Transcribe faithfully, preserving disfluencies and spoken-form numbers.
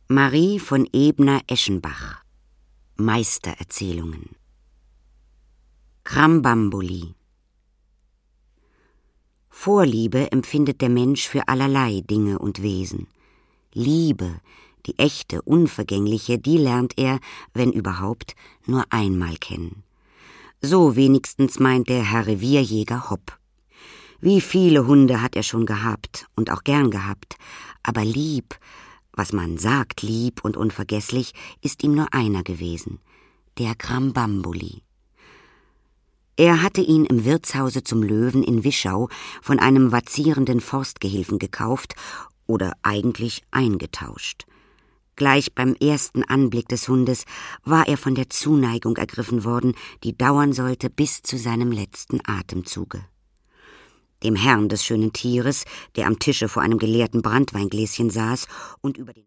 Marie von Ebner-Eschenbach. Meistererzählungen. Krambambuli. Vorliebe empfindet der Mensch für allerlei Dinge und Wesen. Liebe, die echte, unvergängliche, die lernt er, wenn überhaupt, nur einmal kennen. So wenigstens meint der Herr Revierjäger Hopp. Wie viele Hunde hat er schon gehabt und auch gern gehabt, aber lieb, was man sagt, lieb und unvergesslich, ist ihm nur einer gewesen, der Krambambuli. Er hatte ihn im Wirtshause zum Löwen in Wischau von einem vazierenden Forstgehilfen gekauft oder eigentlich eingetauscht. Gleich beim ersten Anblick des Hundes war er von der Zuneigung ergriffen worden, die dauern sollte bis zu seinem letzten Atemzuge. Dem Herrn des schönen Tieres, der am Tische vor einem geleerten Branntweingläschen saß und über den